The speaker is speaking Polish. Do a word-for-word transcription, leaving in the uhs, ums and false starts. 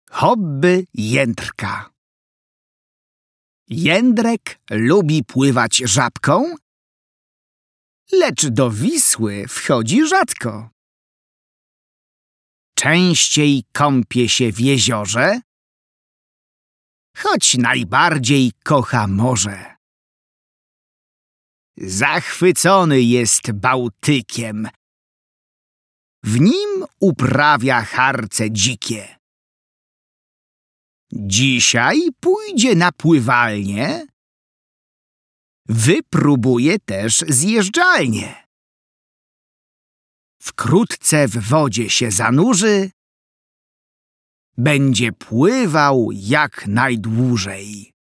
Hobby jędrka. Jędrek lubi pływać żabką, lecz do Wisły wchodzi rzadko. Częściej kąpie się w jeziorze, choć najbardziej kocha morze. Zachwycony jest Bałtykiem, w nim uprawia harce dzikie. Dzisiaj pójdzie na pływalnię, wypróbuje też zjeżdżalnię. Wkrótce w wodzie się zanurzy, będzie pływał jak najdłużej.